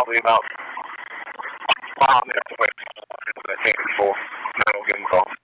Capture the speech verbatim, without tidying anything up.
probably about five minutes away from the scene before. Then we'll get him called.